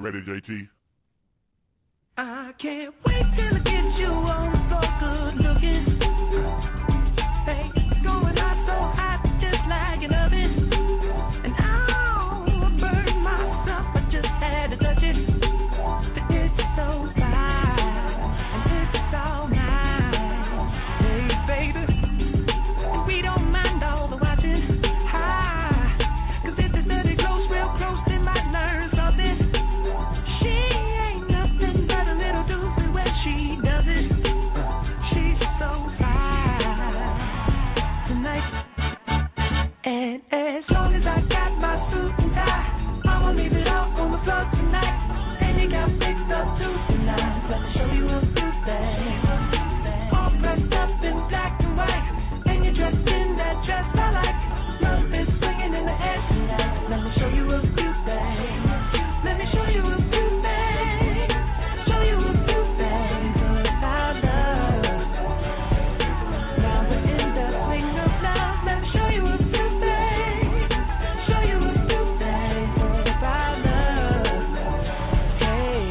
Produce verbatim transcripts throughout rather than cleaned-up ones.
ready, J T? I can't wait till I get you on the floor, good looking. Hey, going out so hot, just like an oven. And I'll burn myself, I just had to touch it. But it's so fine, and it's all mine. Hey, baby, and we don't mind all the watching. Hi, cause if the dirty close real close, they might learn something. She ain't nothing but a little doozy when she does it. She's so fine tonight. And as long as I got my suit and tie, I'ma leave it all on the floor tonight. And you got fixed up too tonight. Let me show you a few things. All dressed up in black and white, and you're dressed in that dress I like. Love is swinging in the air tonight. Let me show you a few things. Let me show you a few things. Show you a few things about love. Now we're in the swing of love. Let me show you a few things. Show you a few things about love. Hey,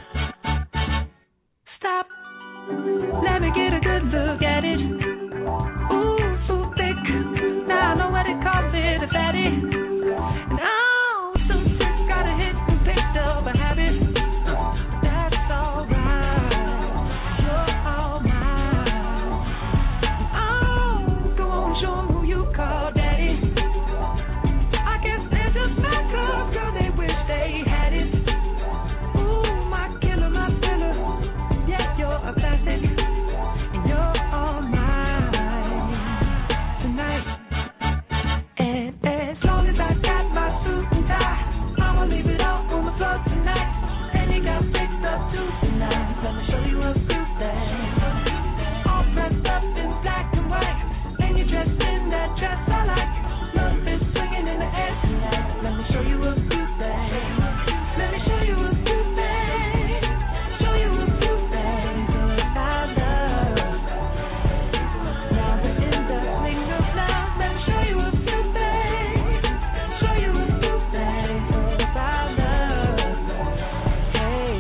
stop. Let me get a good look at it. Ooh, so thick. Now I know what it calls it, a fatty. And I'm so sick, got a hit and picked up a habit. That's alright, you're all mine. Oh, go on, show 'em who you call daddy. I guess they're just my club, girl, they wish they had it. Ooh, my killer, my filler. Yeah, you're a classic, and you're all mine tonight. And as long as I got my suit and tie, I'ma leave it all on the floor tonight. And you got fixed up too tonight. Let me show you a few things. All dressed up in black and white, and you're dressed in that dress I like. Love is swinging in the air tonight. Let me show you a few things. Let me show you a few things. Show you a few things about love. Now we're in the swing of love. Let me show you a few things. Show you a few things about love. Hey,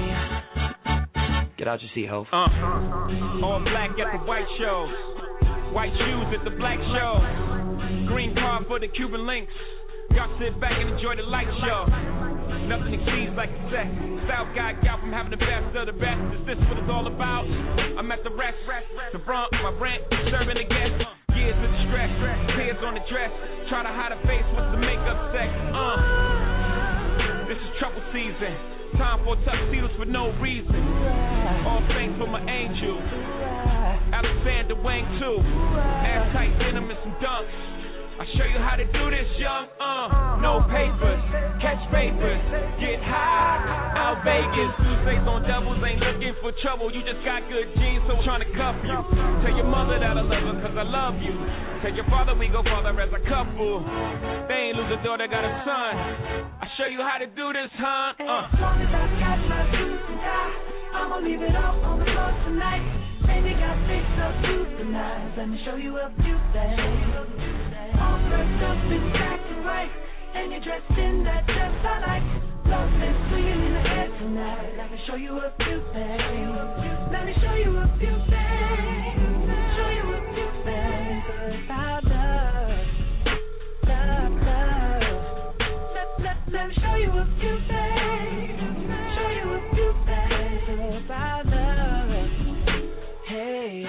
Get out your seat, ho. Uh, all black at the white show, white shoes at the black show, green card for the Cuban links. Y'all sit back and enjoy the light show. Nothing exceeds like a set. South guy gal from having the best of the best. Is this what it's all about? I'm at the rest, the brunt, my rent, serving the guests. Years of stress, tears on the dress. Try to hide a face with the makeup sex. Uh, this is trouble season. Time for tuxedos for no reason. All thanks for my angel. Alexander Wang too. Ass tight denim and some dunks. I show you how to do this, young. Uh, no papers, catch papers, get high. Out Vegas, Tuesdays on doubles, ain't looking for trouble. You just got good genes, so I'm trying to cuff you. Tell your mother that I love her, cause I love you. Tell your father we go father as a couple. They ain't lose a daughter, got a son. I show you how to do this, huh? Uh. as long as I got my suit and tie, I'ma leave it all on the floor tonight. And you got fixed up too tonight. Let me show you a few things. All dressed up in black and white, and you're dressed in that dress I like. Love is swinging in the air tonight. Let me show you a few things. Let me show you a few things. Show you a few things about love, love, love. Let, let, let me show you a few things. Show you a few things about love. Hey.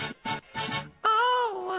Oh.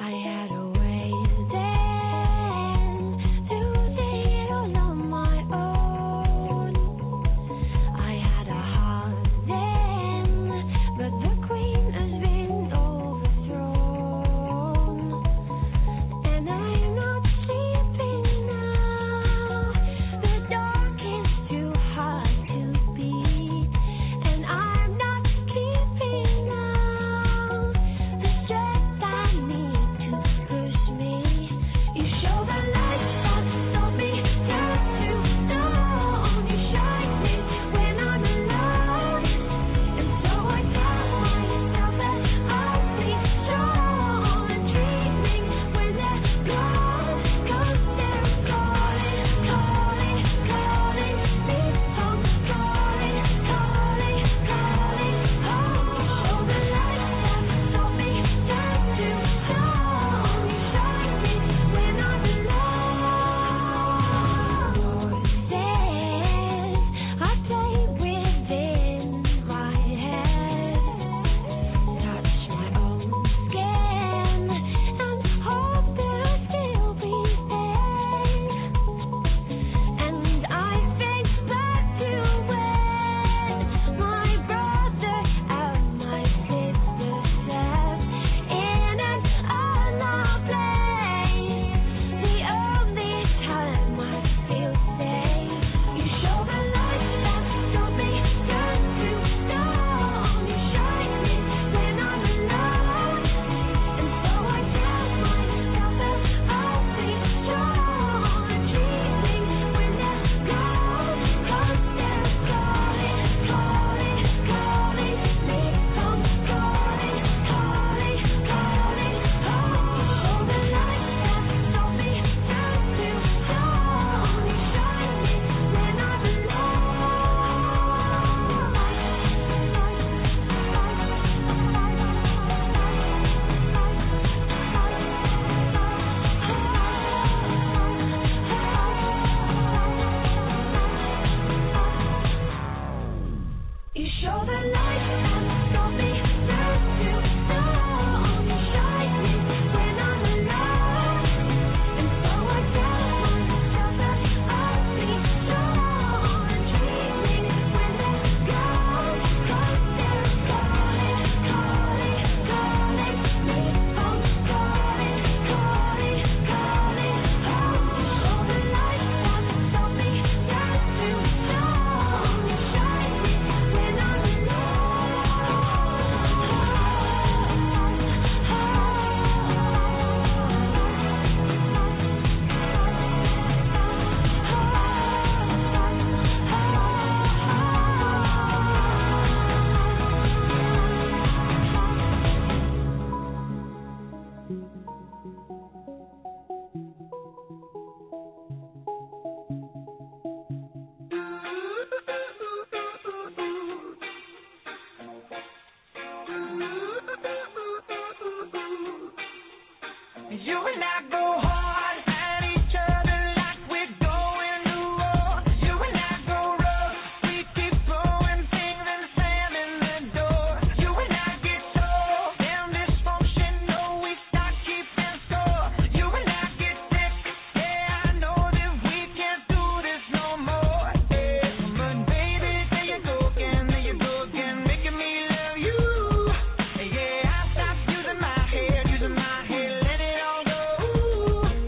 Using my head, let it all go.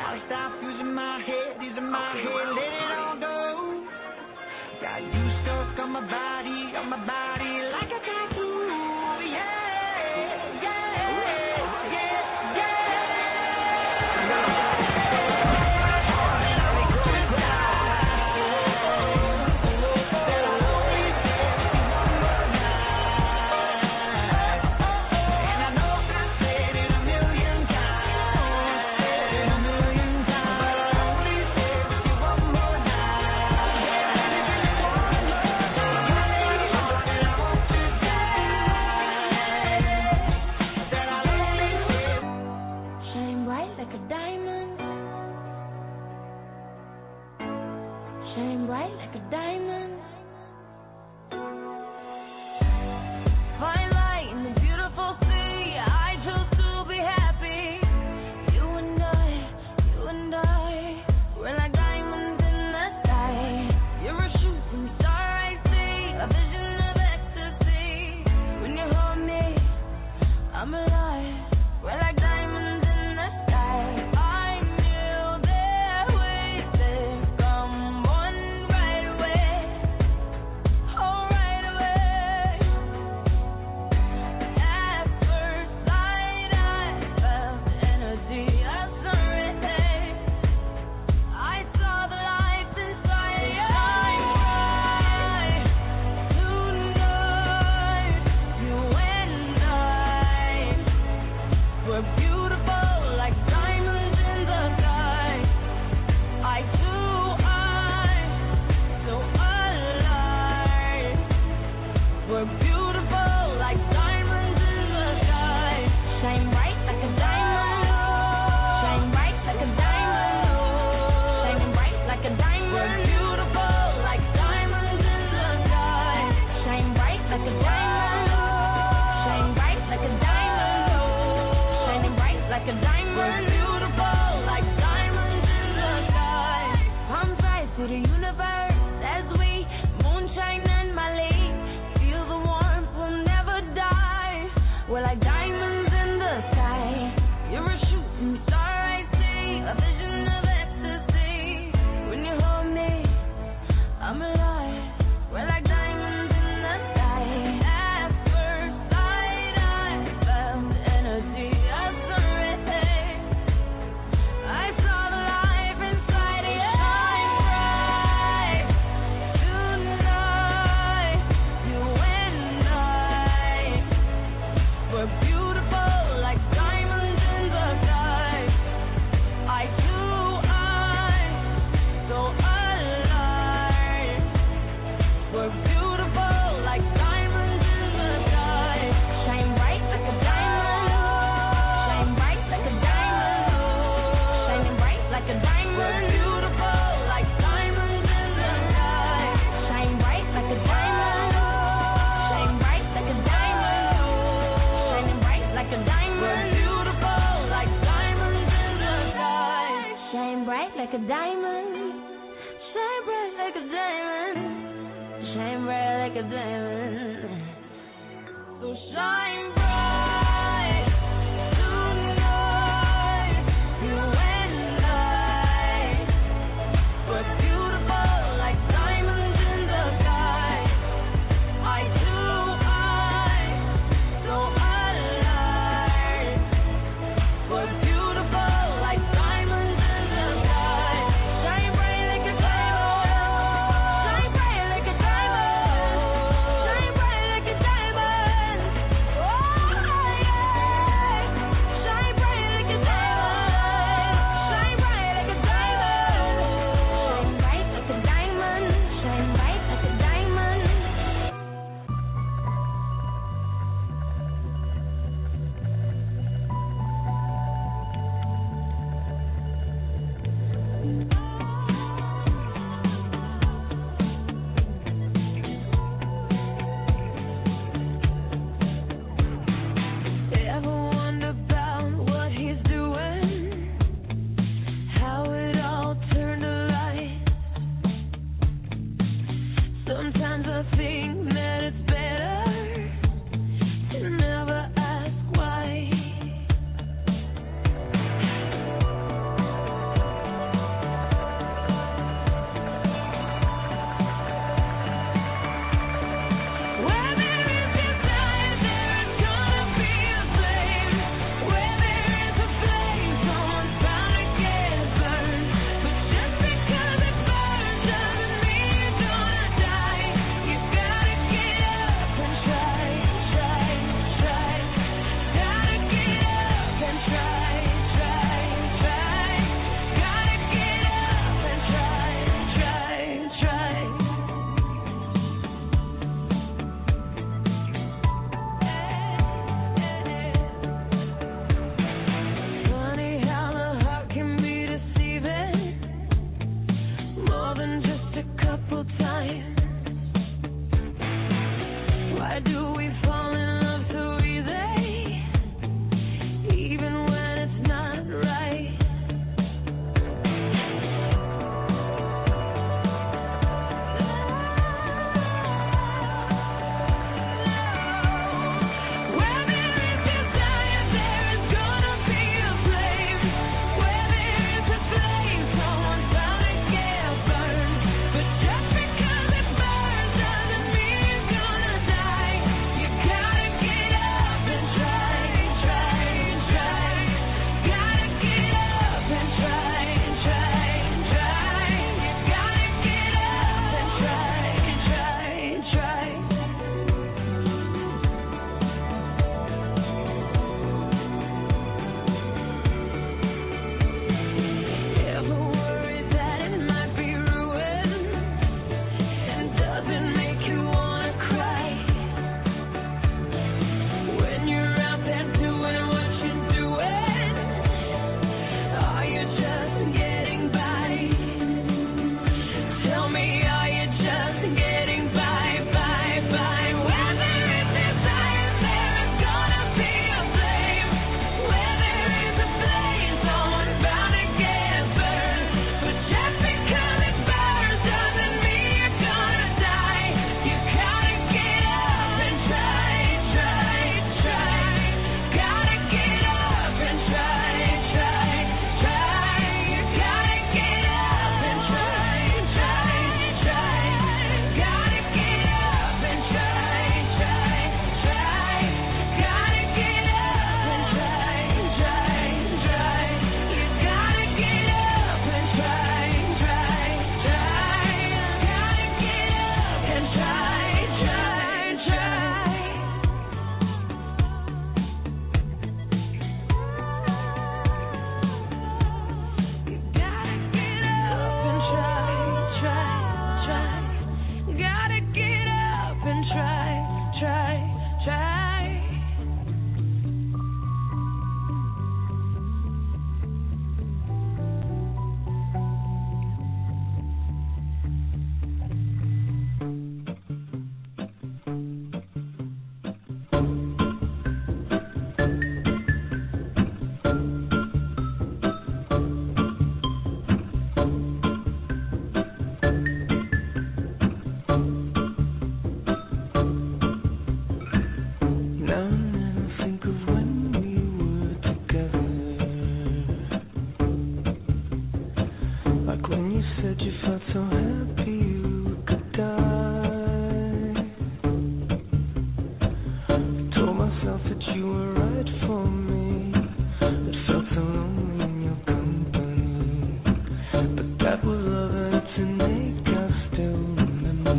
Gotta stop using my head, using my head, let it all go. Got you stuck on my body, on my body like a tattoo. Yeah, yeah, yeah, yeah. Oh! felt so happy you could die. Told myself that you were right for me. It felt so lonely in your company. But that was love and it's innate, I still remember.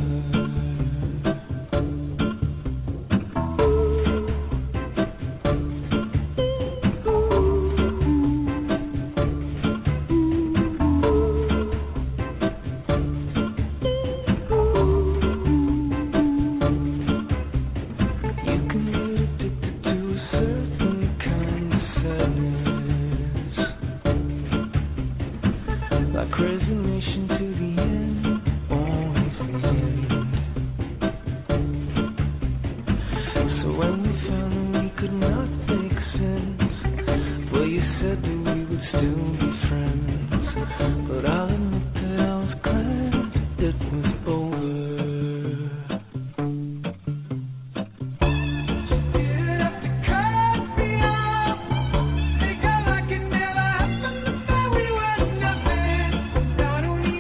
I don't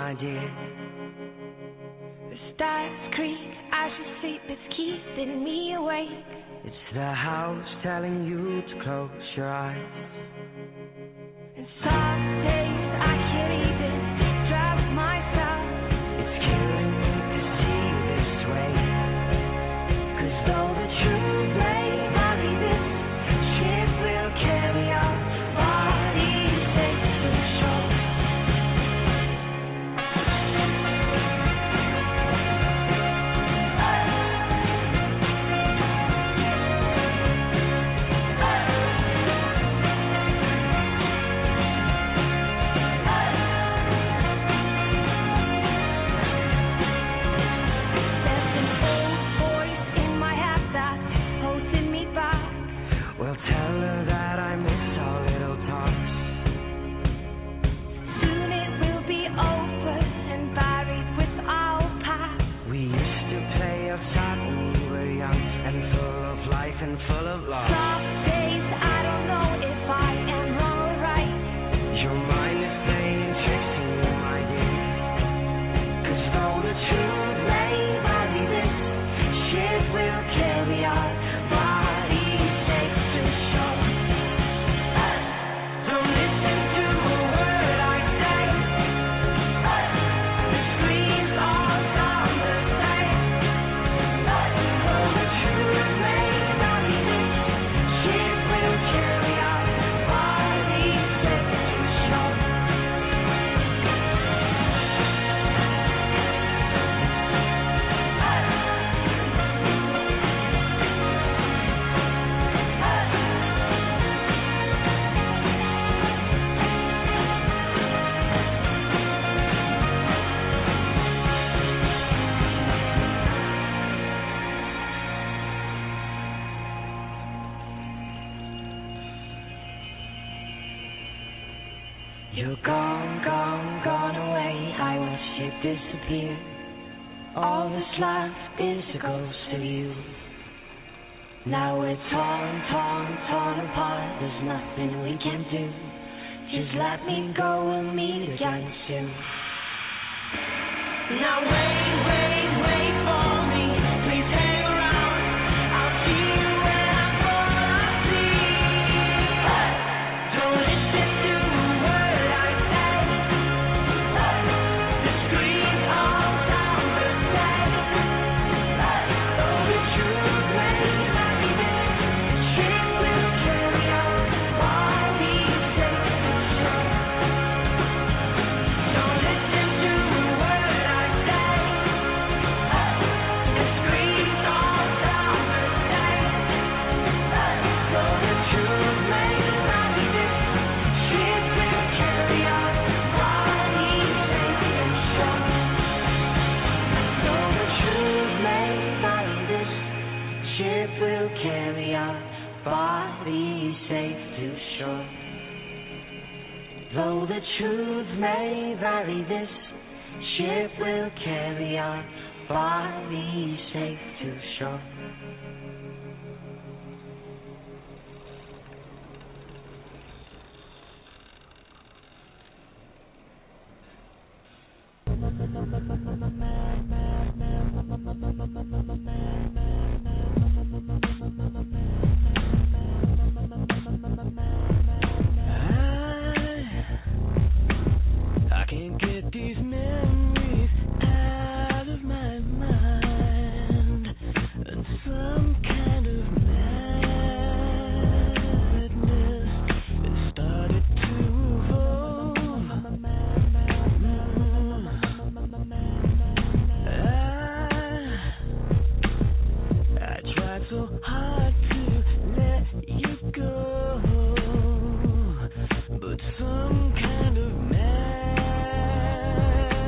my dear. The stars creak as you sleep, it's keeping me awake. It's the house telling you to close your eyes. And some days I can't even trust myself. It's killing me to see you this way. 'Cause though the truth may vary, this ship will carry our bodies safe to shore. You're gone, gone, gone away. I watched you disappear. All that's left is a ghost of you. Now we're torn, torn, torn apart. There's nothing we can do. Just let me go, we'll meet again soon. Now wait, wait, wait for me. Please hang around. I'll see you when I fall asleep. Don't listen to a word I say. The screams all sound the same. Though the truth may vary, this ship will carry our bodies safe to shore. Don't listen to a word I say. The screams all sound the same. Though the truth may vary, this ship will carry our bodies safe to shore. Though the truth may vary, this ship will carry our bodies safe to shore. Though the truth may vary, this ship will carry our bodies safe to shore. I can't get these memories out of my mind, and some kind of madness has started to evolve. I, I tried so hard to let you go, but some kind of madness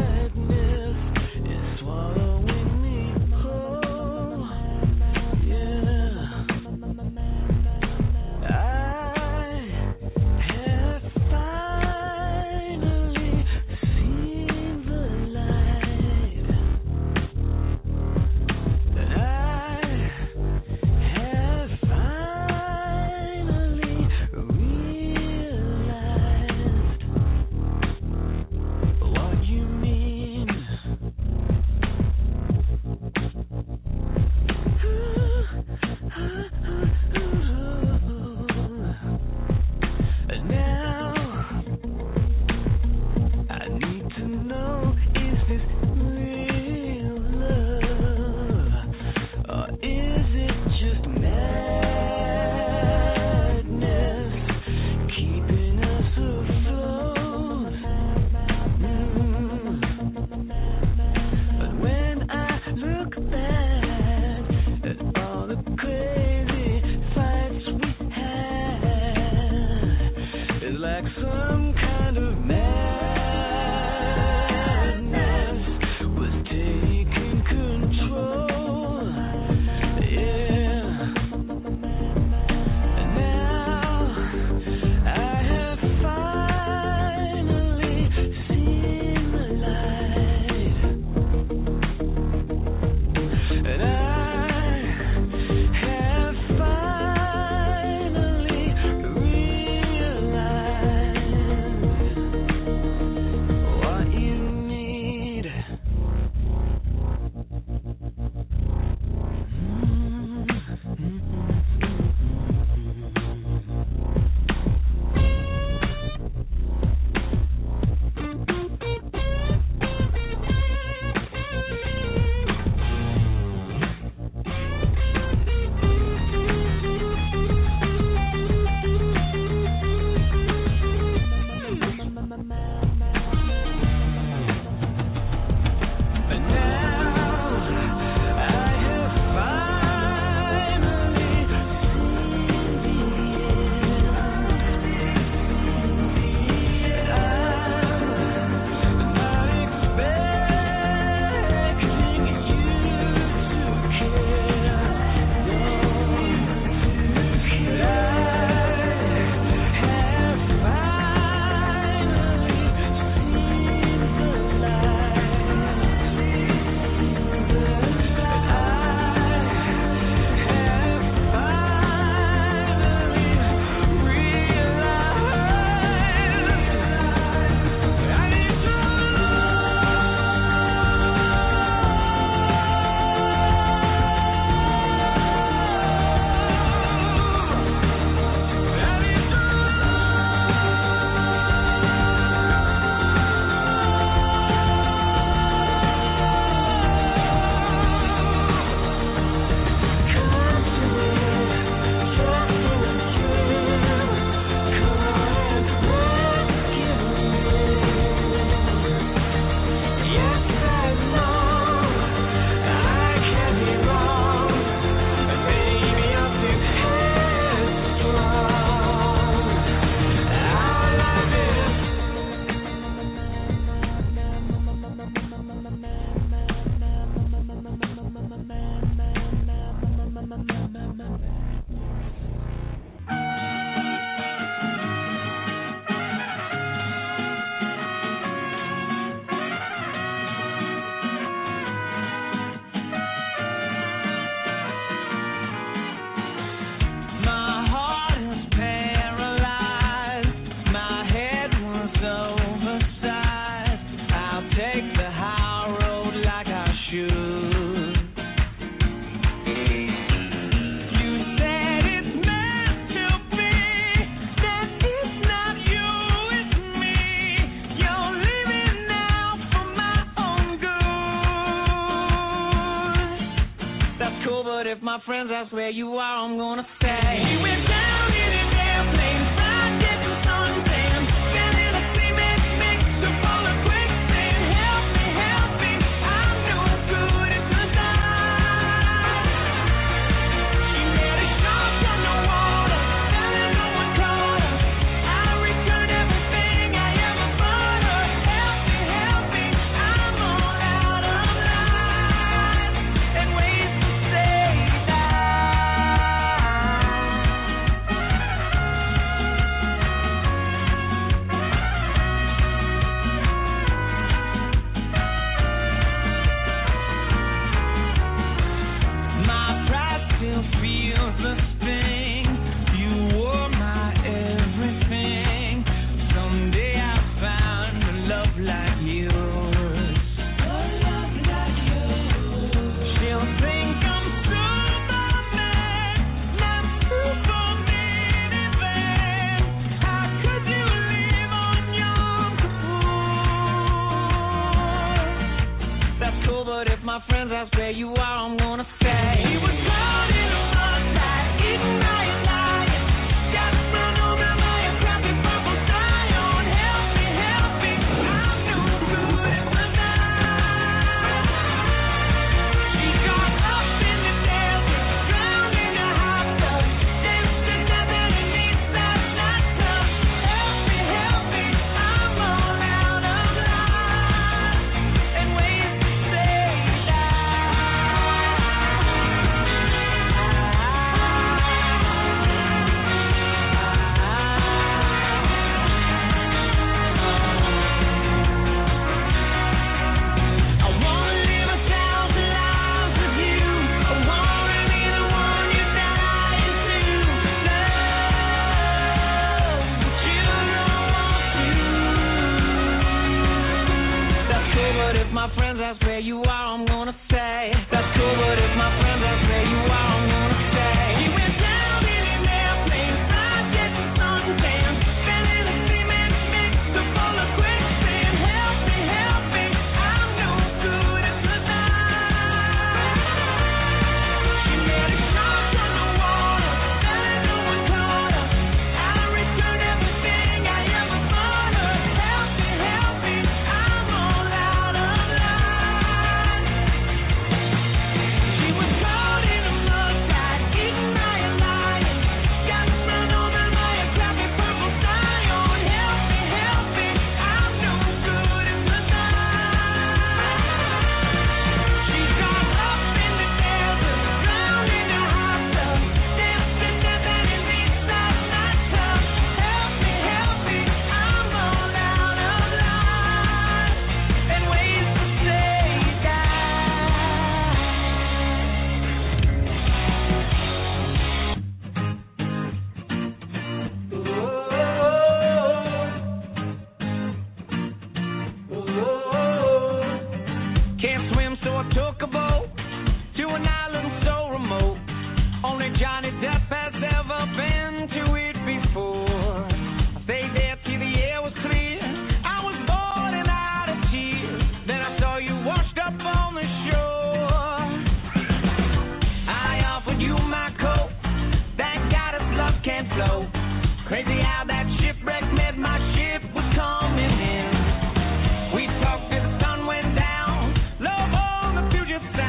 my friends ask where you are, I'm gonna stay. She went down in an airplane, fried chicken, suntan, standing a cement mixer full of quicksand. Help me, help me, I'm no good at design. She made a shark underwater, fell in no one caught her. I returned everything I ever bought her. Help me, help me, I'm all out of line and ways to say that. My pride still feels the sting. You were my everything. Someday I'll find a love like yours. A love like yours. She'll think I'm Superman, not Superman even. How could you live on Yom Kippur? That's cool, but if my friends ask where you are, I'm gonna stay. He was caught in a mud fight, eaten by a lion. Got run over by a crappy purple scion. Help me, help me, I'm no good at design. She got up in the desert, drowned in a hot tub, danced to death underneath that hot tub. Help me, help me, I'm all out of line and ways to say that. I wanna live a thousand lives with you. I wanna be the one you die into. Love, but you don't want to. That's cool, but if my friends ask where you are, I'm gonna stay. That's cool, but if my friends ask where you are, I'm gonna stay. He went down in an airplane, fried chicken, suntan, standing a cement mixer full of quicksand. Help me, help me, I'm no good at design. She made a shark underwater, fell in no one caught her. I returned everything I ever bought her. Help me, help me, I'm all out of line. She was caught in a mud fight, eaten by a lion. Got run over by a crappy purple scion. Help me, help me, I'm no good at design. She got up in the desert, drowned in a hot tub, danced to death underneath that hot tub. Help me, help me, I'm all out of line and ways to say that. Can't swim, so I took a boat to an island so remote. Only Johnny Depp has ever been to it before. I stayed there till the air was clear. I was boiling out of tears. Then I saw you washed up on the shore. I offered you my coat. Thank God his love can't flow. Crazy how that shipwreck meant my ship was coming in. We talked till the sun went down. Love on the Puget Sound.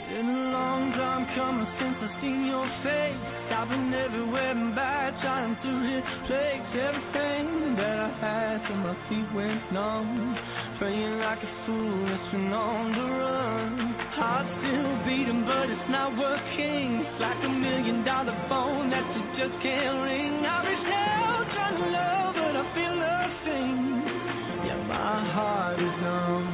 Been a long time coming since I've seen your face. I've been everywhere and back, trying to replace everything that I had till my feet went numb. Praying like a fool that's been on the run. Heart still beating, but it's not working. It's like a million dollar phone that you just can't ring. I've been hell trying to love, but I feel nothing. Yeah, my heart is numb.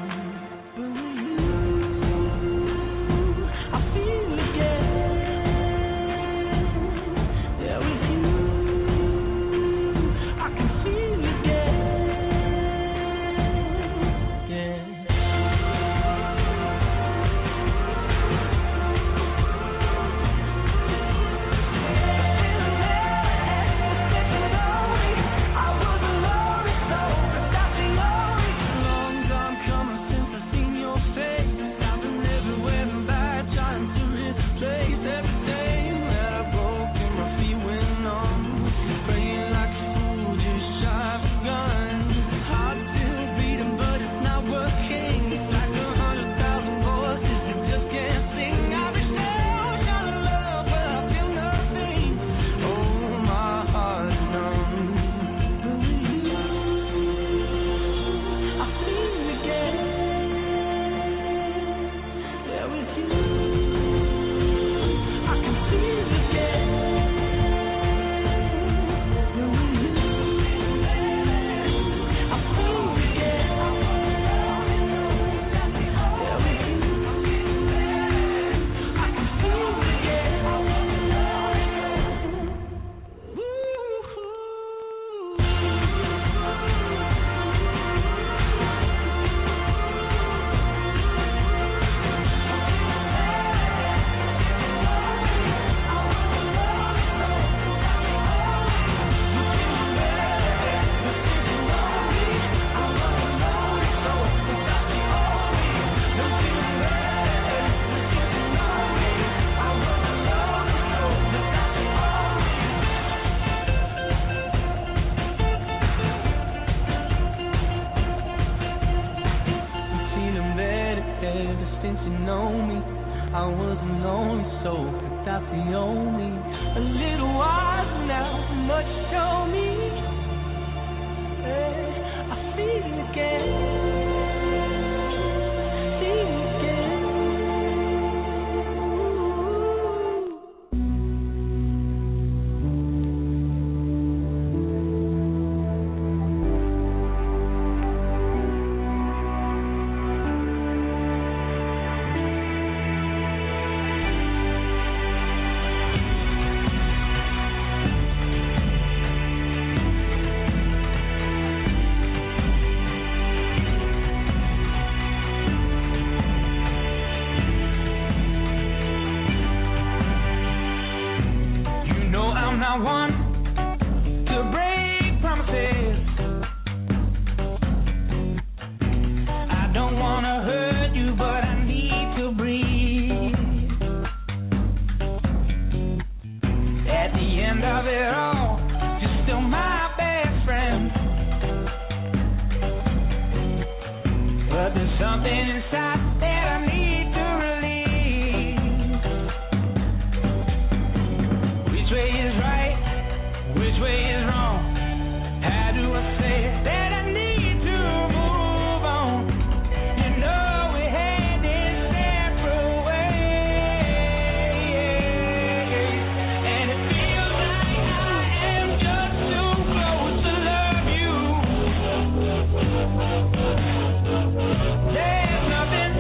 There's nothing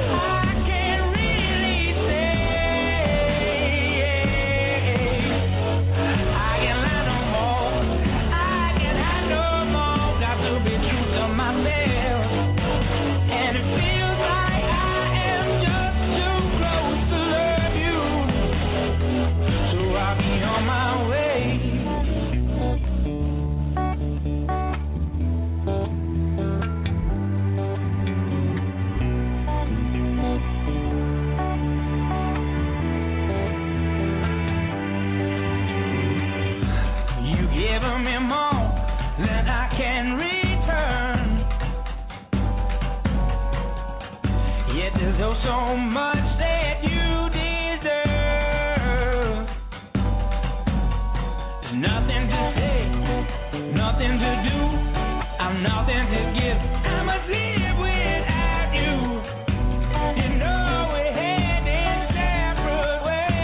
something to give. I must live without you. You know we're heading separate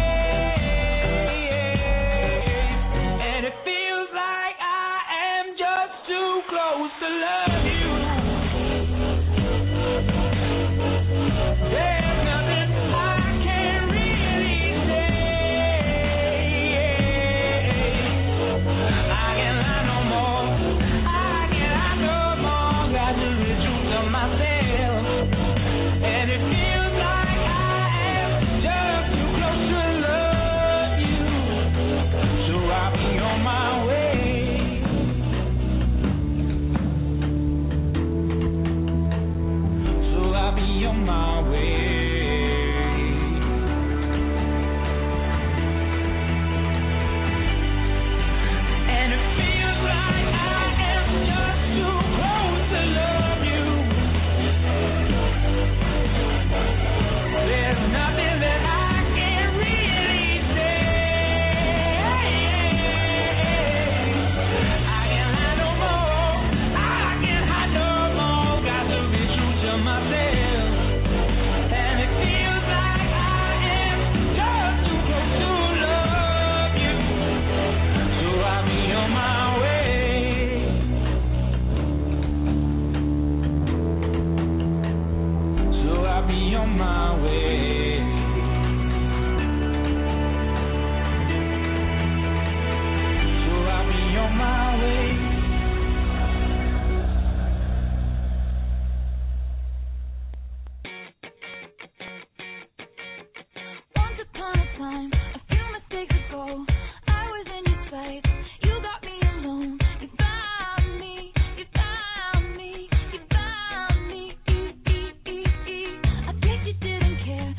ways, and it feels like I am just too close to love you. There's nothing I can really say. I can't lie no more. I can't lie no more. Got to be true to myself, and it feels like I am just too close to love you. So I'll be on my way. So I'll be on my way. And it feels like I am just too close to love you. There's nothing that I can really say. I can't hide no more. I can't hide no more. Got to be true to myself. And it feels like I am just too close to love you. So I'll be on my way. So I'll be on my way. So I'll be on my way. Once upon a time, a few mistakes ago, I was in your sight. You got me alone. You found me. You found me. You found me. I guess you didn't care.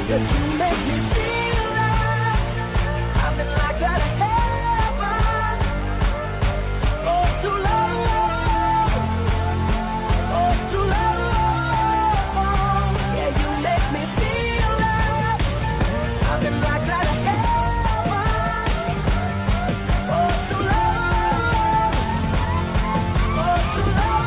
'cause you make me feel like I've been locked out of heaven. Oh, too long, oh, too long. Yeah, you make me feel like I've been locked out of heaven. Oh, too long, oh, too long.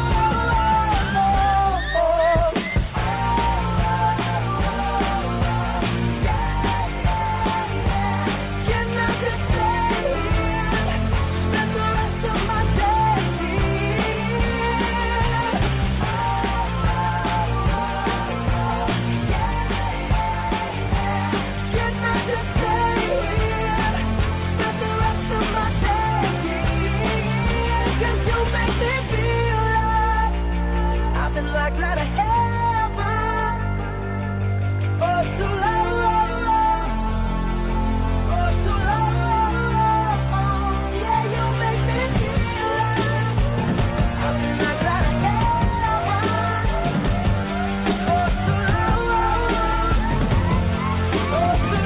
Like out of heaven, oh too long, oh too long, yeah you make me feel like I've been like out of heaven, oh too long, oh too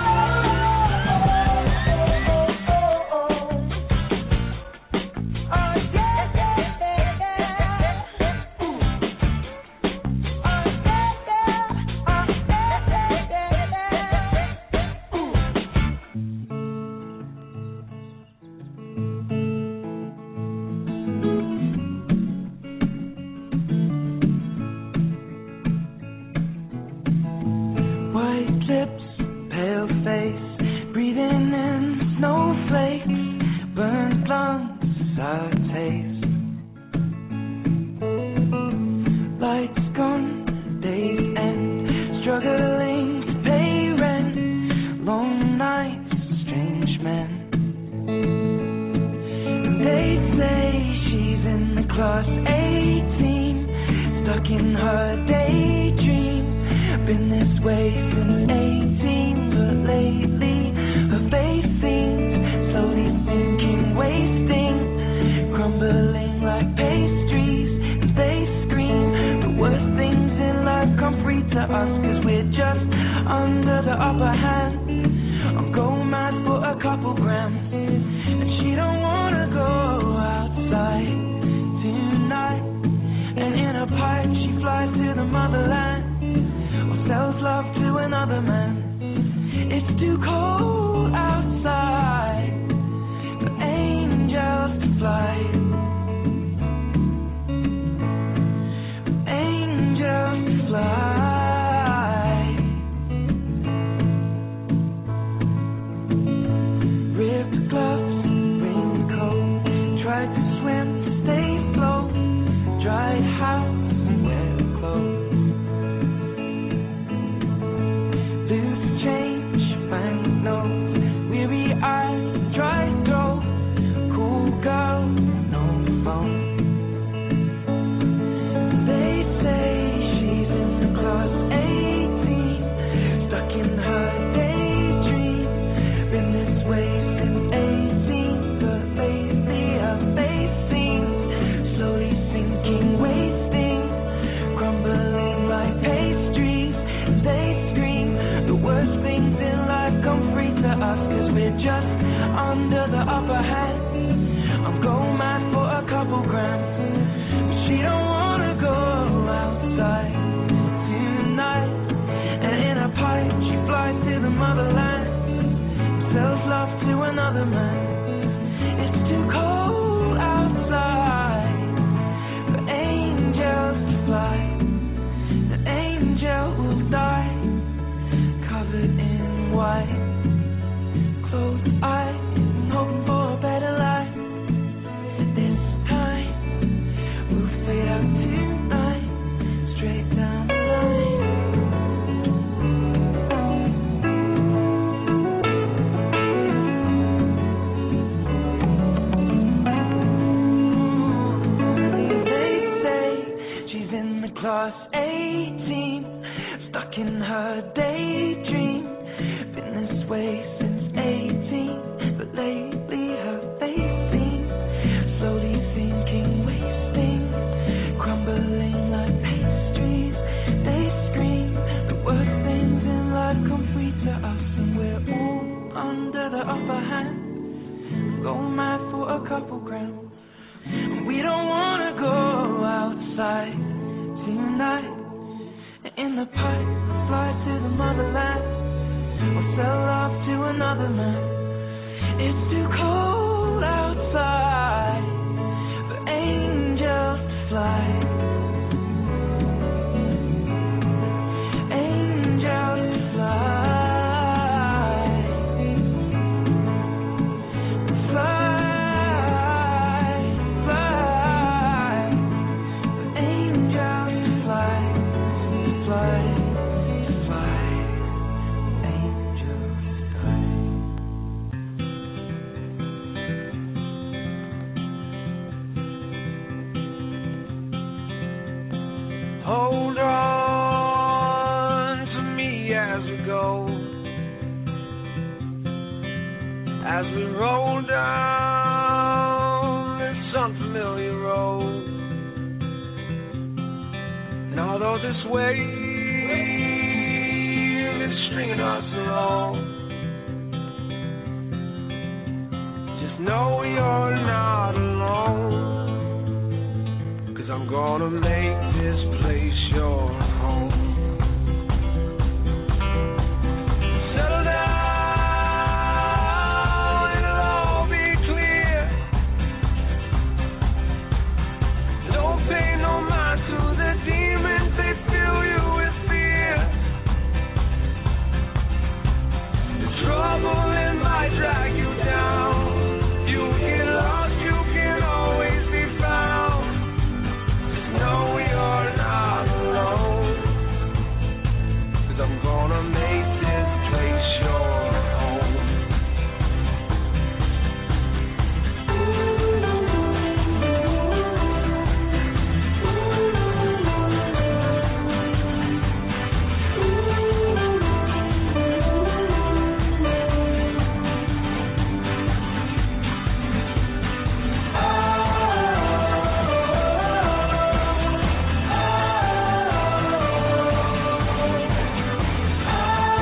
long, oh yeah, yeah, ooh. White lips, pale face, breathing in snowflakes, burnt lungs, sour taste. Lights gone, days end, struggling to pay rent, long nights, strange men. And they say she's in the class eighteen, stuck in her daydream. Been this way since eighteen, but lately her face seems slowly sinking, wasting, crumbling like pastries. And they scream the worst things in life come free to us, 'cause we're just under the upper hand. I'll go mad for a couple grams, and she don't wanna go outside tonight. And in a pipe she flies to the motherland, sells love to another man. It's too cold outside for angels to fly, for angels to fly. Ripped gloves, raincoat, tried to swim to stay afloat, dried house and wet clothes. Loose change, banknotes, weary eyes, dry throat, cool girl, no phone. They say she's in the class eighteen, stuck in her daydream. Been this way since eighteen, but lately her face seems slowly sinking, wasting, crumbling like pastries. They scream the worst things in life come free to us, 'cause we're just under the upper hand. I'm going mad for a couple grams, but she don't wanna go outside tonight. And in a pipe she flies to the motherland, sells love to another man. It's too cold outside for angels to fly. The angel will die, covered in white, closed eyes, and hope for a better life. This time, we'll fade out tonight, straight down the line. They say she's in the class eighteen, stuck in her daydream. Been this way since eighteen, but lately her face seems slowly sinking, wasting, crumbling like pastries. They scream the worst things in life a couple grams. We don't wanna go outside tonight. In the pipe, fly to the motherland, or sell off to another man. It's too cold outside for angels to fly. Angels to fly. Hold on to me as we go, as we roll down this unfamiliar road. And although this wave is stringing us along, just know you're not alone. 'Cause I'm gonna make this place your home. Settle down, it'll all be clear. Don't pay no mind to the demons, they fill you with fear. The trouble it might drag you down. You get lost, you can always be found. Know you're not alone, 'cause I'm gonna make this place your home. Ah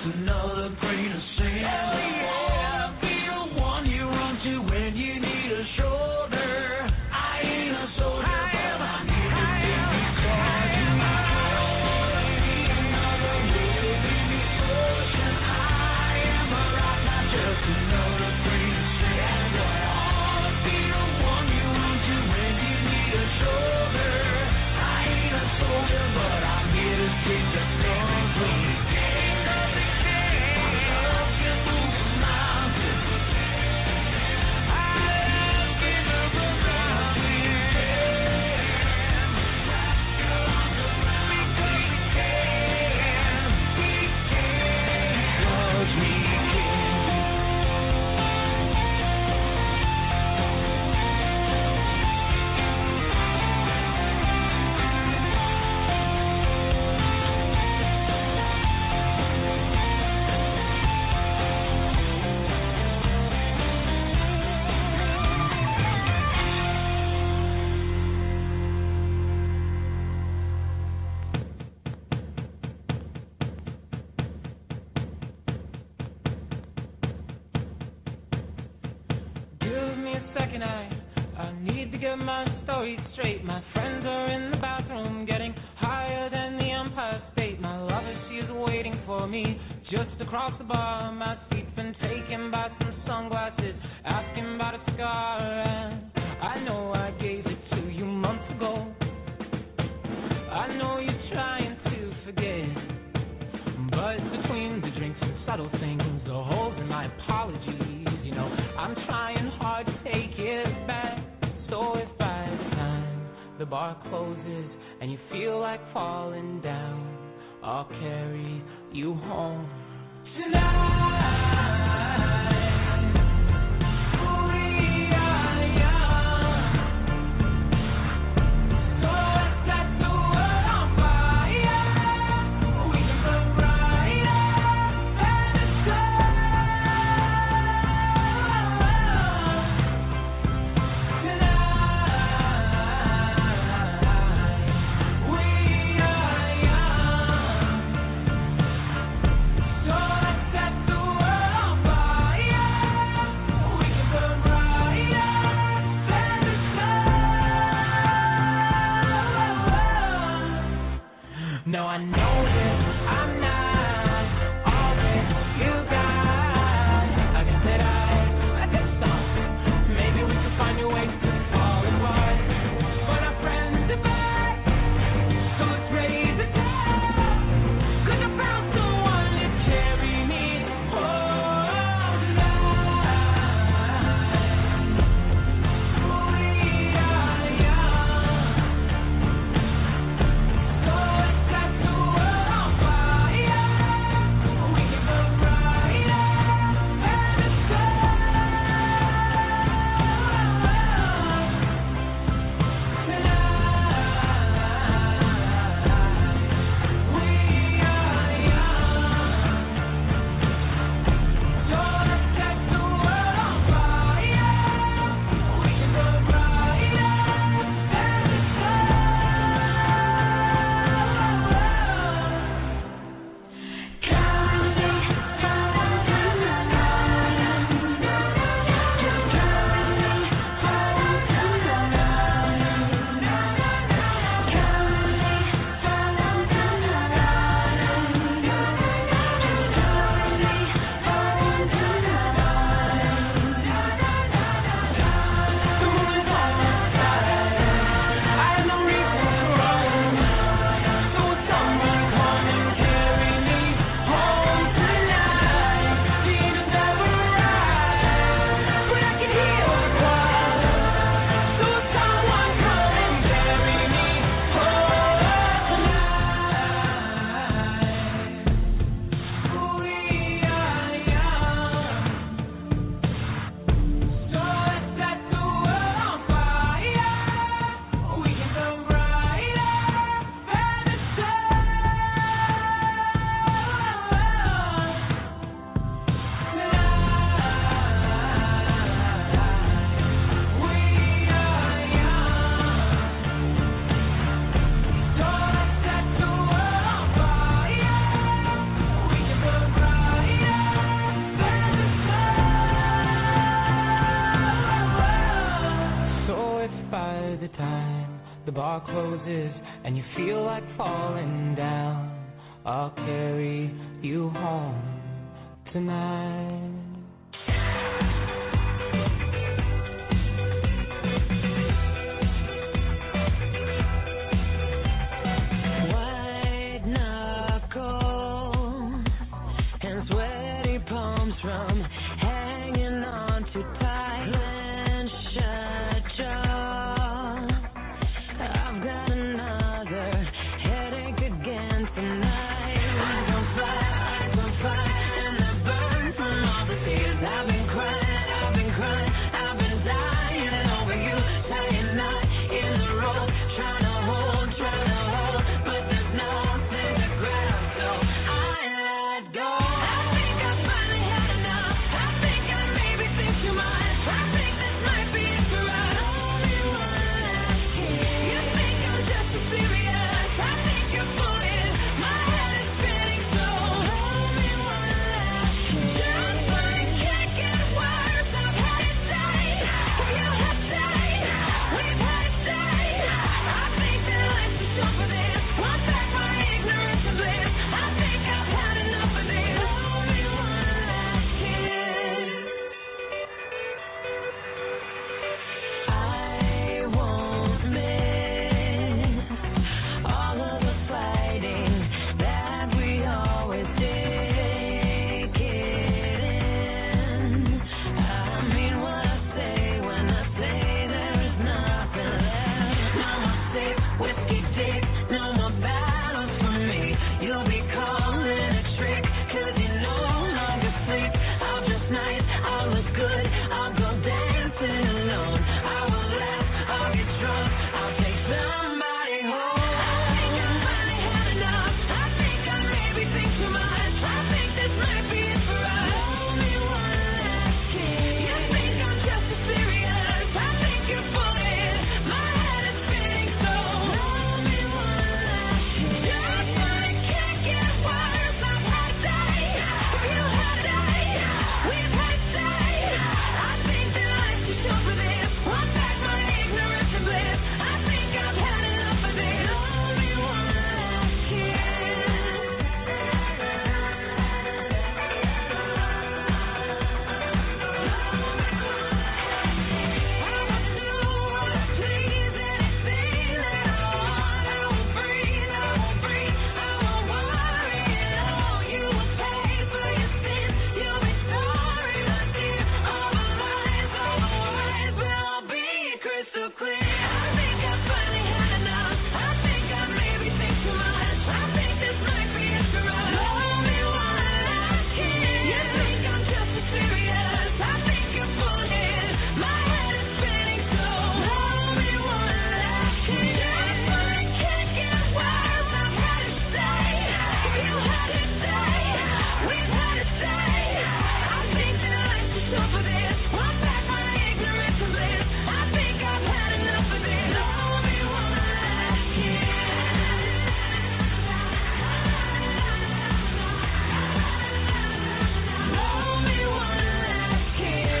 another grain of sand. Oh yeah, be the one you run to when you need a shoulder. I ain't a soldier, but I'm here to take me charge. Another wave in the ocean. I am a rock, not just another grain of sand. I'll be the one you run to when you need a shoulder. I ain't a soldier, but I'm here to take the stand. Give me a second, I, I need to get my story straight. My friends are in the bathroom getting higher than the Empire State. My lover, she is waiting for me just across the bar. My seat's been taken by some sunglasses, asking about a scar. And I know I gave it to you months ago. I know you're trying to forget, but between the drinks and subtle things, the holes in my apologies, you know, I'm trying hard to take it back. So if by the time the bar closes and you feel like falling down, I'll carry you home tonight. We are young, so let's set the world on fire. We can burn brighter than the sun. Set bar closes and you feel like falling down, I'll carry you home tonight. White knuckles and sweaty palms from hanging on too tight. Clench shut jaw. I've got another headache again tonight. Eyes on fire, eyes on fire, and the burn from all the tears I've been crying, I've been crying, I've been dying over you, tying knot in the rope, trying to hold, trying to hold, but there's nothing to grab, so I let go. I think I finally had enough. I think I maybe think too much. I think this might be it for us. Only one last kiss. You think I'm just too serious. I think you're fooling. My head is spinning, so only one last kiss. Just when it can't get worse, I've had it say. You have say. We've had it say. I think that life's too short for this. Want back my ignorance and bliss. I think I've had enough of this. Only one last kiss. I won't miss all of the fighting that we always did. Get in. I mean what I say when I say there is nothing left. No more safe whiskey dick, no more battles for me. You'll be calling a trick, 'cause you no longer sleep. I'll just nice, I'll look good, I'll go dancing alone. I will laugh, I'll get drunk, I'll take somebody home. I think I finally had enough. I think I maybe think too much. I think this might be it for us. Only one last kiss. You think I'm just too serious. I think you're fooling. My head is spinning, so only one last kiss. Just when it can't get worse, I've had a day. You had a day. We've had a day. I think that life's too short for this. Want back my ignorance and bliss. I think I've had enough of this. Only one last kiss. I will do, please, anything that I want. I won't breathe, I won't breathe, I won't worry at all. You will pay for your sins. You'll be sorry, my dear. All the lies, all the lies will all be crystal clear. I think I finally had enough. I think I maybe think too much. I think this might be it for us. Only one last kiss. You think I'm just too serious. I think you're fooling. My head is spinning, so only one last kiss. Just when it can't get worse, I've had it say. You had it say. We've had it say. I think that life's too short for this. Want back my ignorance and bliss. I think I've had enough of this. Only one last kiss. Only one last kiss.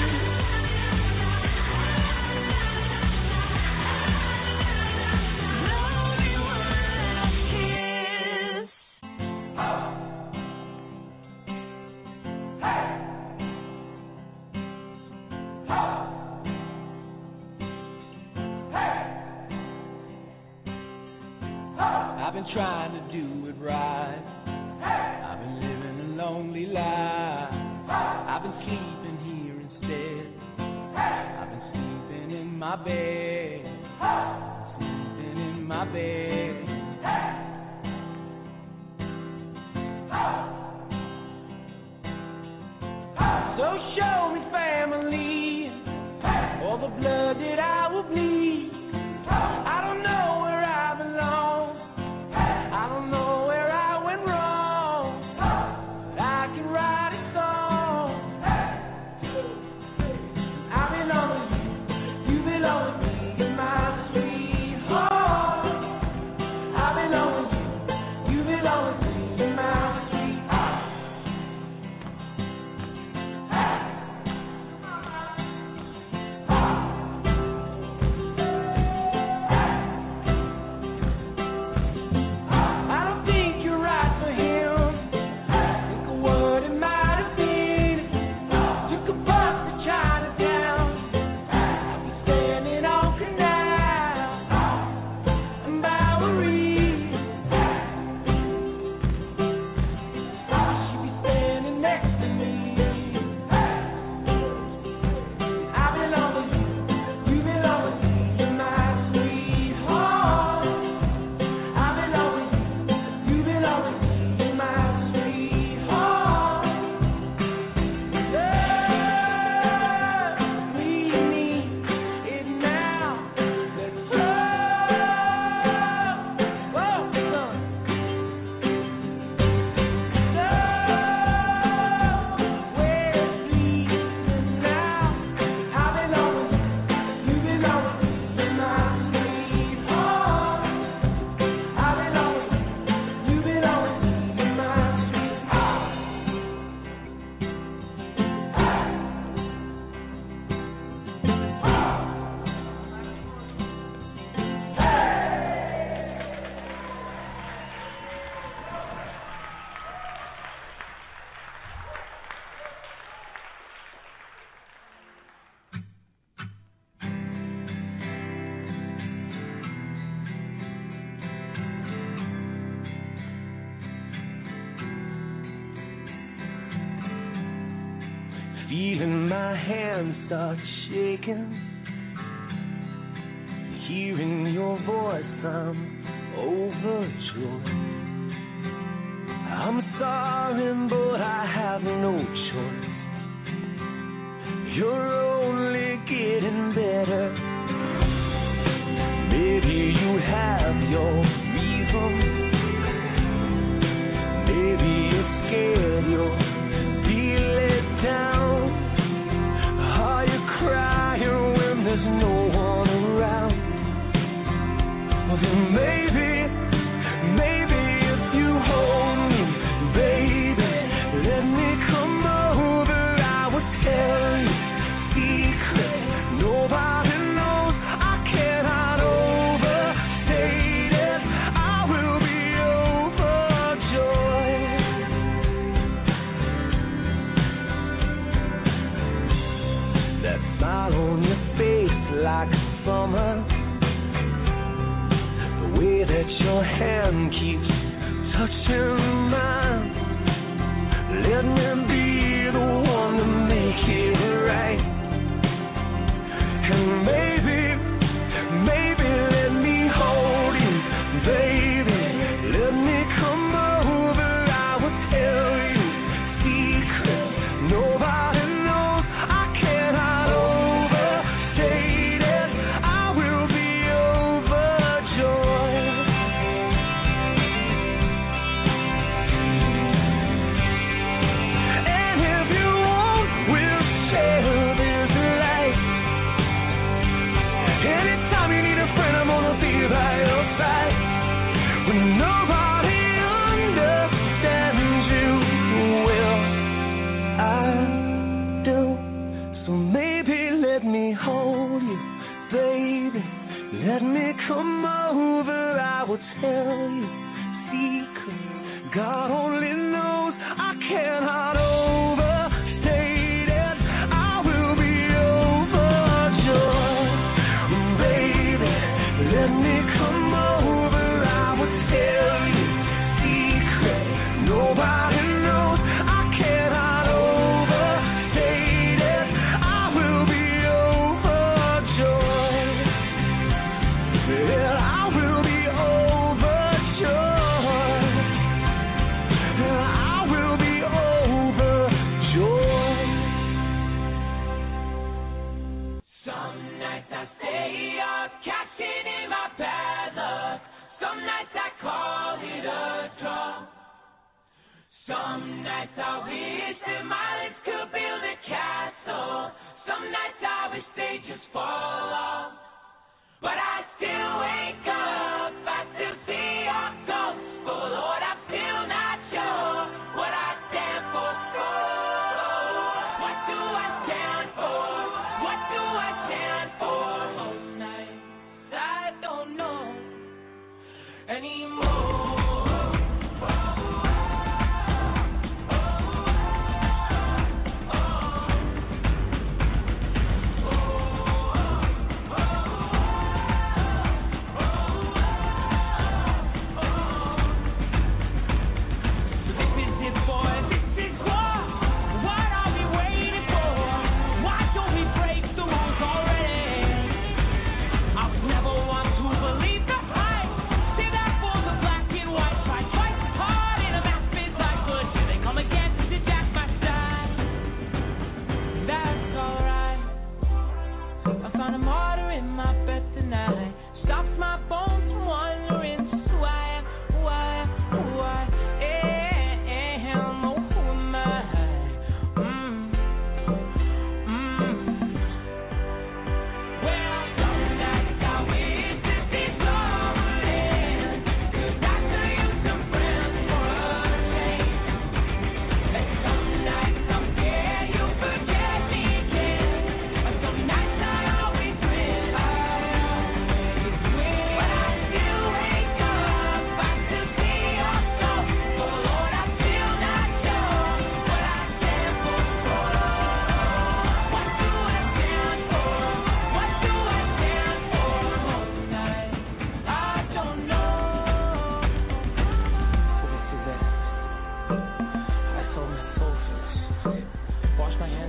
Only one last kiss. I've been trying to do it right. I've been living a lonely life. I've been sleeping here instead. I've been sleeping in my bed. Sleeping in my bed. So show me family, all the blood that I will bleed. I don't know where I belong. I don't know where I went wrong. But I can write a song. I belong with you. You belong with me. You're my sweetheart. I belong with you. You belong with me. You're my sweetheart. Feeling my hands start shaking, hearing your voice, I'm overjoyed. I'm sorry, but I have no choice. You're only getting better. Maybe you have your reasons. Maybe you're scared you'll be let down. Are you crying when there's no one around? Well, then maybe, maybe if you hold me, baby, let me come over. I will tell you secrets nobody knows. I cannot overstate it. I will be overjoyed. That smile on your face like summer, the way that your hand keeps touching mine. Let me be the one to make it right. And maybe, maybe let me hold you, baby. Let me come over. I will tell you secrets nobody knows. I cannot overstate it. I will be overjoyed. And if you want, we'll share this life. Anytime you need a friend, I'm gonna be by your side. When nobody understands you well, I do. So maybe let me hold you, baby. Let me come over. I will tell you secrets God only knows. I cannot overstate it. I will be overjoyed. Baby, let me come over. I will tell you secrets nobody knows. I cannot overstate it. I will be overjoyed. Yeah, I will be overjoyed. Yeah, I will be overjoyed. Some nights I stay up, cashing in my bad luck. Some nights I call it a draw. Some nights I wish that my lips could build a castle. Some nights I wish they just fall off. But I still wake up, I still see your ghost. Oh Lord, I'm still not sure what I stand for. What do I stand for? What do I stand for? Most nights I don't know anymore.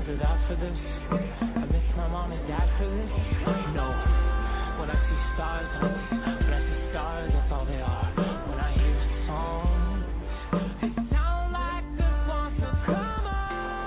it out for this. I miss my mom and dad for this. No, when I see stars, when I see stars, that's all they are. When I hear songs, they sound like the ones that come on.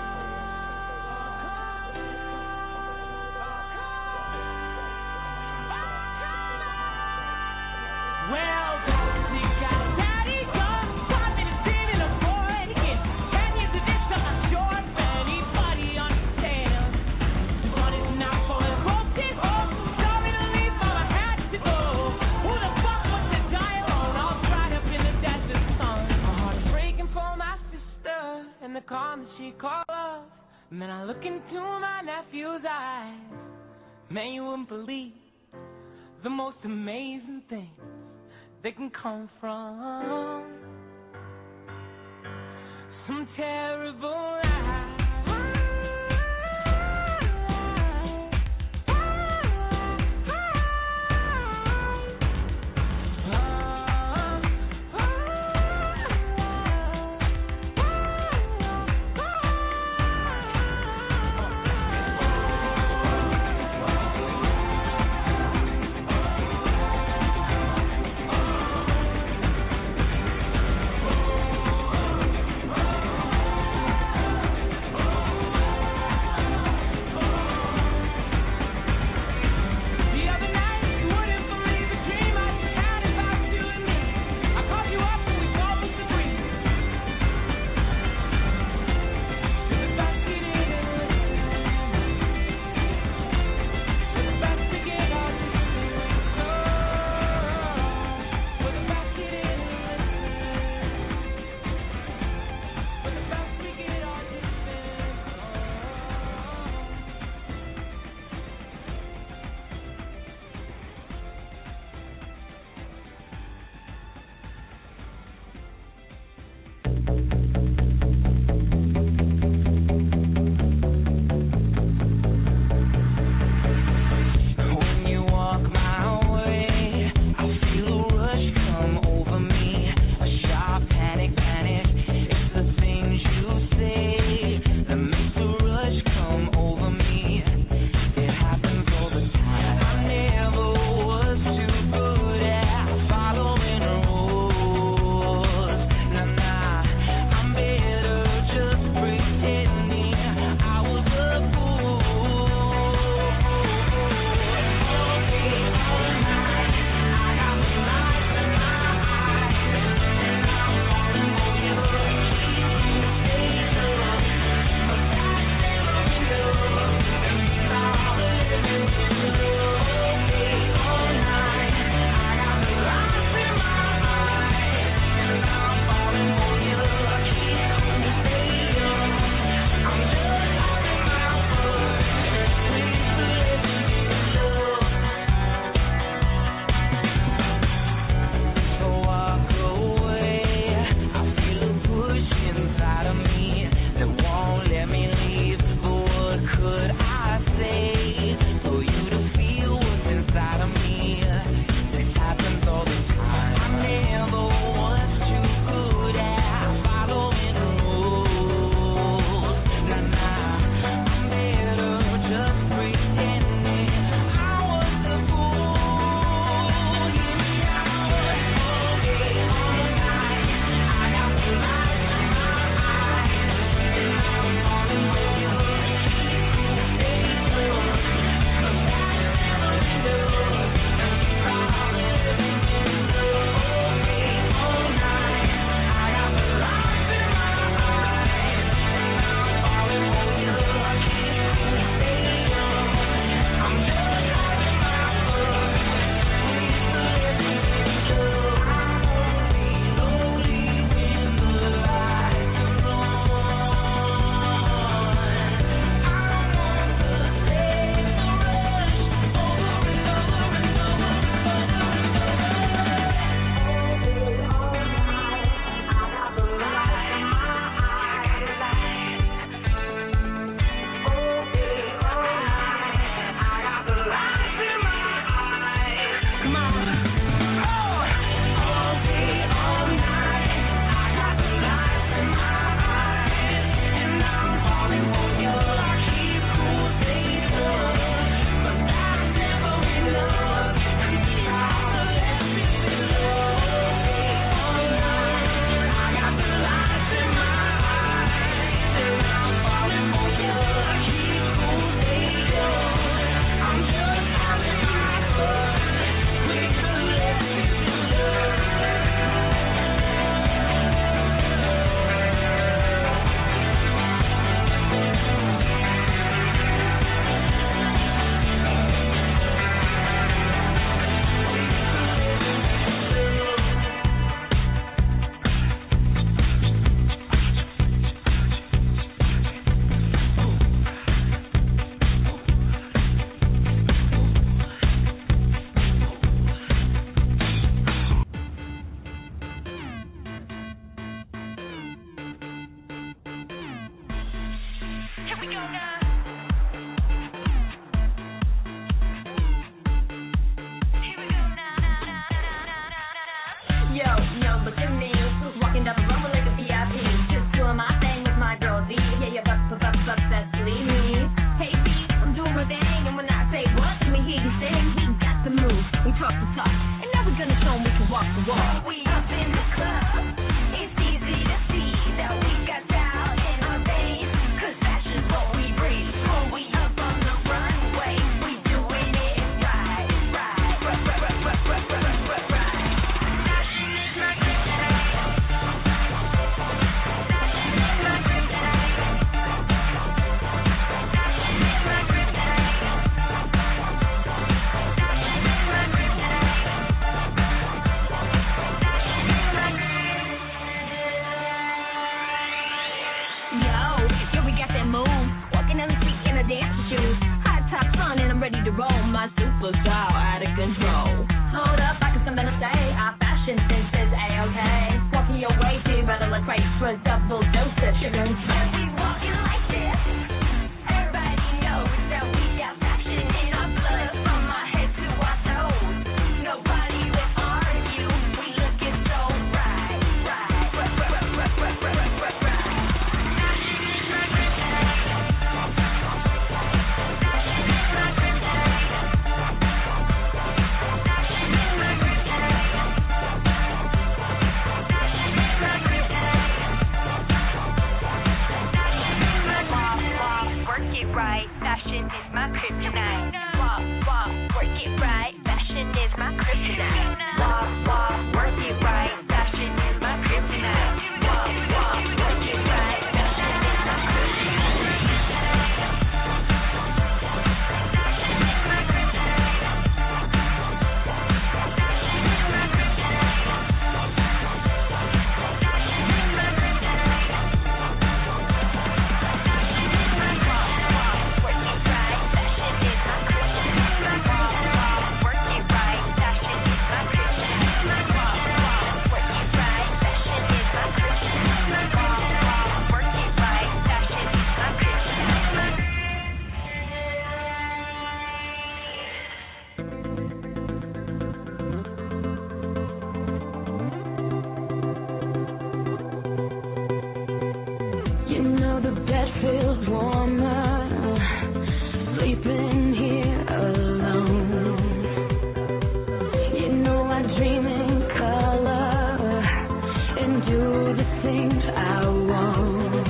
Well, Bessie got daddy gone, taught me to sit in a board again. Ten years of this, I'm not sure if anybody understands. One is not for the broken home. Sorry to leave, but I had to go. Who the fuck wants to die alone? All dried up in the desert sun. My heart is breaking for my sister and the calm that she called us. Man, I look into my nephew's eyes. Man, you wouldn't believe the most amazing things they can come from some terrible lies. super style, out of control. Hold up, I got something to say. Our fashion sense is A-okay. Walking your way, so you better look right for a double dose of sugar and spice. We walking like this. Everybody knows that we got fashion in our blood, from our head to our toes. Nobody will argue. We looking so right, right, right, right, right, right, right, right, right. Right, fashion is my kryptonite. Walk, walk, work it right. Fashion is my kryptonite. Walk, walk, work it right. Fashion is my kryptonite. Walk, walk, work it right. Fashion is my You know the bed feels warmer, sleeping here alone. You know I dream in color and do the things I want.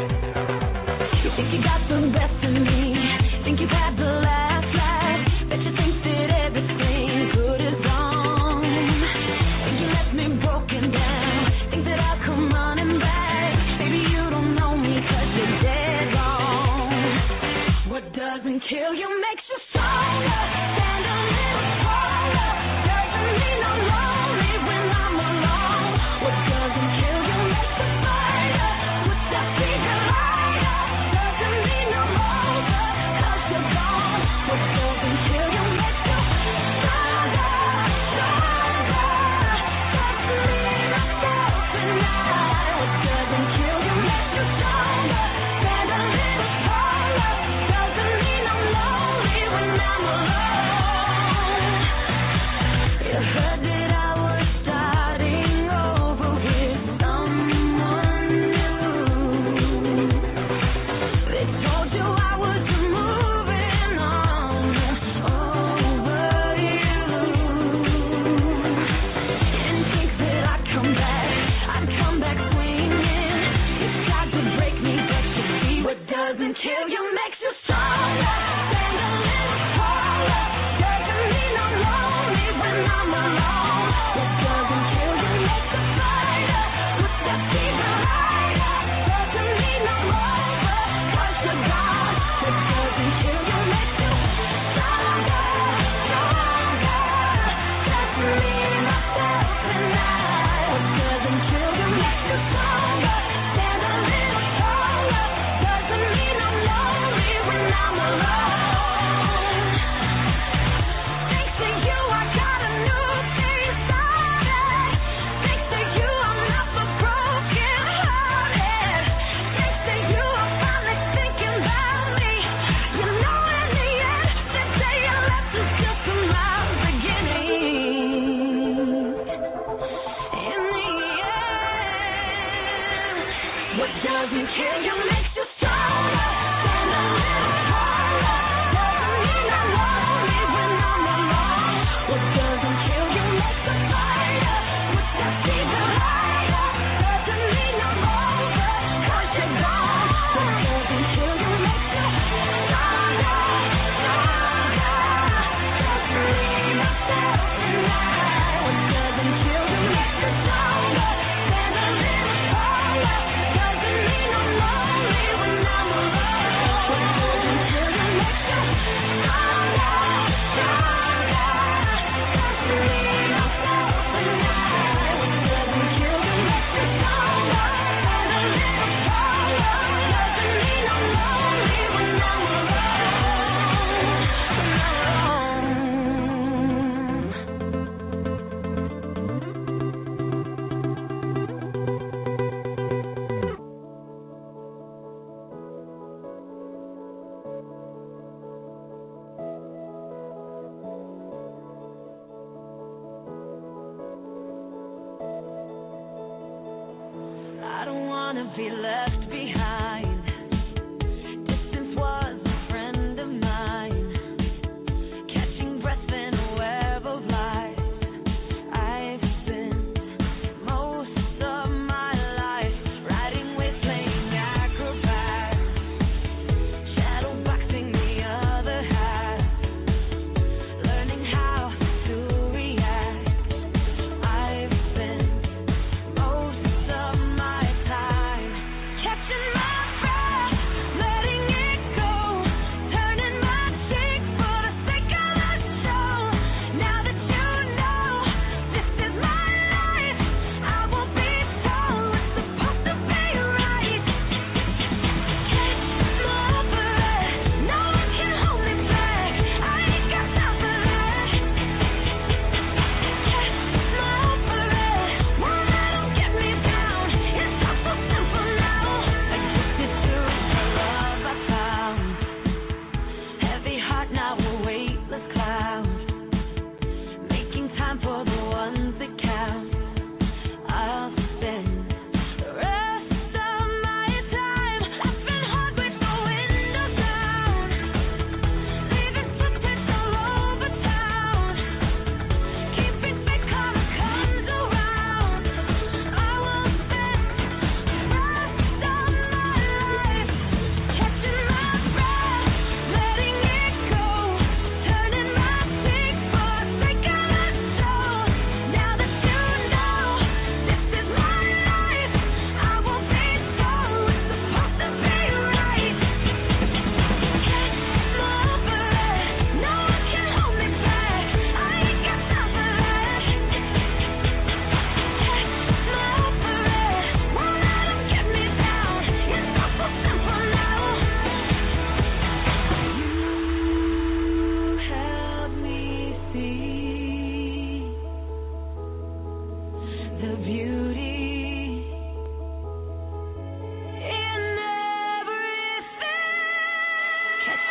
You think you got the best of me, think you've had the last laugh, bet you think that everything good is gone. Think you left me broken down, think that I'll come running back. Baby, you don't know me 'cause you're dead wrong. What doesn't kill you makes you stronger. Stand a little taller. Doesn't mean I'm lonely when I'm alone. What doesn't kill you makes you fighter. Puts that fever lighter. Doesn't mean I'm over 'cause you're gone. What doesn't kill you makes you stronger, stronger. That's me, myself, and I. What doesn't kill you makes you stronger. Stand a little taller. Doesn't mean I'm lonely when I'm alone. You heard that I was starting over with someone new. They told you I was moving on over you. Didn't think that I'd come back, I'd come back swinging. You tried to break me, but you see what doesn't kill you makes you stronger. Stand a little taller. Doesn't mean I'm lonely when I'm alone. What doesn't kill you makes you fighter. Puts that fever lighter. Doesn't mean I'm over 'cause you're gone. What doesn't kill you makes you stronger, stronger. That's me, myself, and I. What doesn't kill you makes you stronger. Stand a little taller. Doesn't mean I'm lonely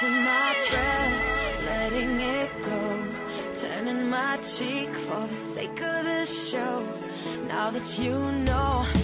catching my breath, letting it go, turning my cheek for the sake of the show. Now that you know